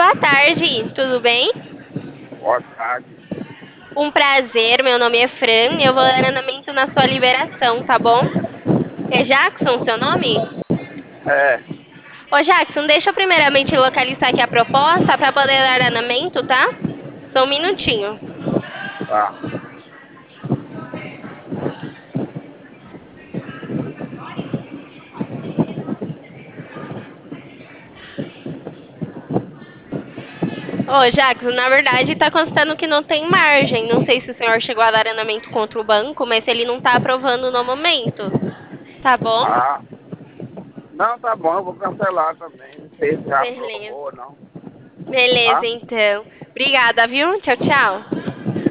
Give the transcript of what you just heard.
boa tarde, tudo bem? Boa tarde. Um prazer, meu nome é Fran, eu vou dar andamento na sua liberação, tá bom? É Jackson seu nome? É, Ô Jackson, deixa eu primeiramente localizar aqui a proposta para poder dar andamento, tá? Só um minutinho. tá. Ô Jackson, na verdade tá constando que não tem margem. Não sei se o senhor chegou a dar andamento contra o banco, mas ele não tá aprovando no momento, tá bom? Ah, não, tá bom, eu vou cancelar também. Não sei se já Beleza. aprovou ou não. Beleza, Tá? então. Obrigada, viu? Tchau, tchau.